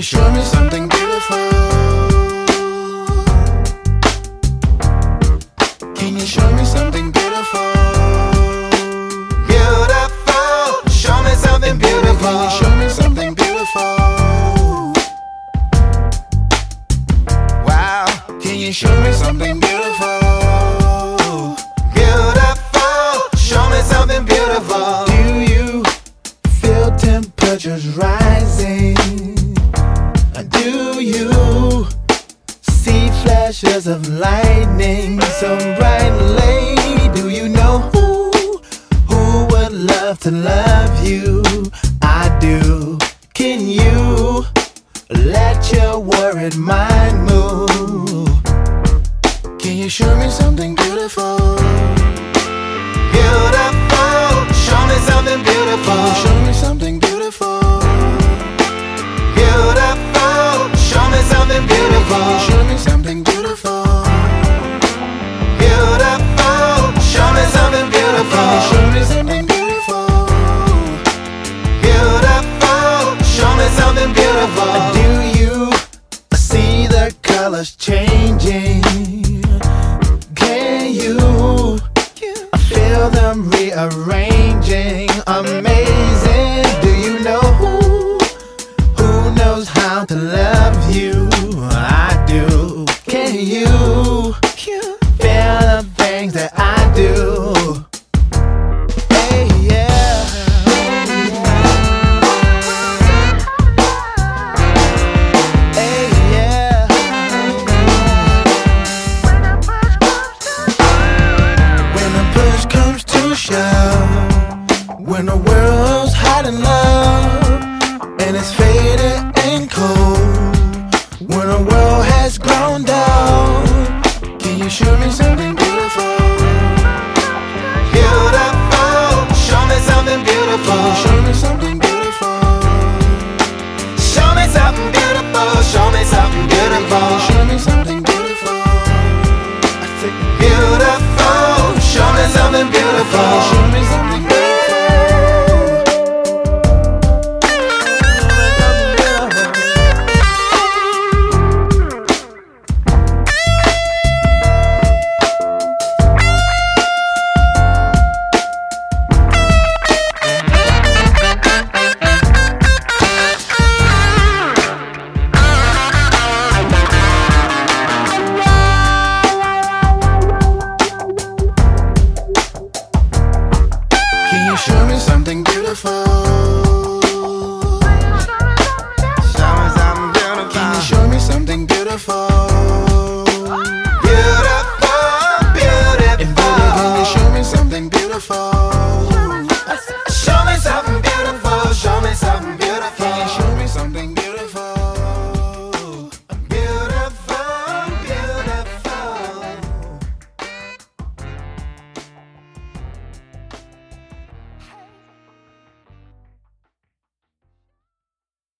show me something beautiful? Can you show me something beautiful? Beautiful, show me something beautiful. Can you show me something beautiful? Wow, can you show me something beautiful? Beautiful, show me something beautiful. Do you feel temperatures rising? Do you see flashes of lightning so brightly? Do you know who would love to love you? I do. Can you let your worried mind move? Can you show me something beautiful? Beautiful, show me something beautiful. Can you show me something beautiful? Beautiful, show me something beautiful. Can you show me something beautiful? Beautiful, show me something beautiful. Can you show me something beautiful? Beautiful, show me something beautiful. Do you see the colors changing? Can you feel them rearranging? Amazing. Do you know who knows how to love you? I do. Can you feel the things that I do? Hey, yeah. Hey, yeah. When the push comes to shove, when the world's hot in love and it's faded and cold, when the world has grown down, can you show me something beautiful? Beautiful, show me something beautiful. Can you show me something beautiful? Show me something beautiful. Show me something beautiful. Can you show me something beautiful? I think Beautiful, show me something beautiful. can you show me something beautiful? Can you show me something beautiful? Show me something beautiful. Can you show me something beautiful? Beautiful, And baby, can you beautiful. show me something beautiful?